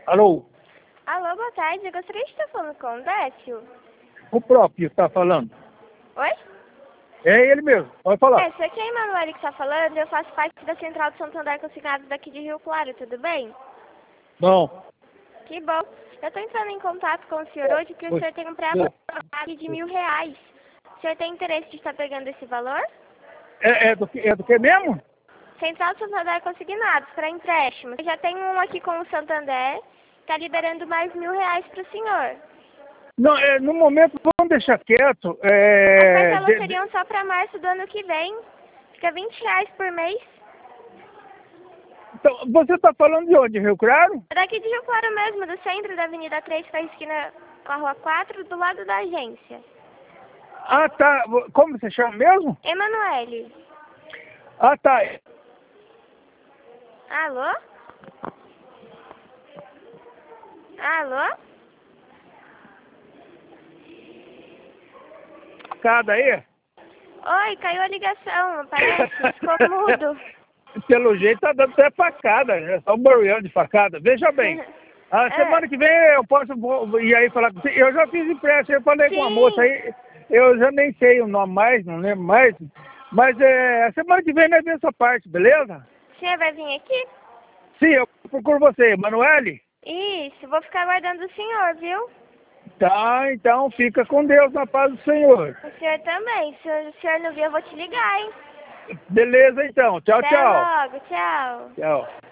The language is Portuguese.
Alô? Alô, boa tarde. Eu gostaria de estar falando com o Décio. O próprio está falando. Oi? É ele mesmo, pode falar. Isso aqui é a Emanuele que está falando. Eu faço parte da Central de Santander Consignados daqui de Rio Claro, tudo bem? Bom. Que bom. Eu estou entrando em contato com o senhor hoje porque o senhor tem um pré-aluno de R$ 1.000. O senhor tem interesse de estar pegando esse valor? É do que mesmo? Central de Santander Consignados para empréstimos. Eu já tenho um aqui com o Santander. Está liberando mais R$ 1.000 para o senhor. Não, no momento vamos deixar quieto. As parcelas seriam só para março do ano que vem. Fica R$ 20 por mês. Então, você está falando de onde? Rio Claro? É daqui de Rio Claro mesmo, do centro da Avenida 3 para a esquina com a Rua 4, do lado da agência. Ah, tá. Como você chama mesmo? Emanuele. Ah, tá. Alô? Alô? Cada aí? Oi, caiu a ligação, parece. Ficou mudo. Pelo jeito tá dando até facada, né? Só um barulhão de facada. Veja bem, a semana que vem eu posso ir aí falar com você. Eu já fiz empréstimo, eu falei com a moça aí, eu já nem sei o nome mais, não lembro mais. Mas a semana que vem nós vemos essa parte, beleza? Você vai vir aqui? Sim, eu procuro você, Emanuele? Isso, vou ficar aguardando o senhor, viu? Tá, então fica com Deus na paz do Senhor. O senhor também. Se o senhor não vir, eu vou te ligar, hein? Beleza então, tchau, Até tchau. logo, tchau. Tchau.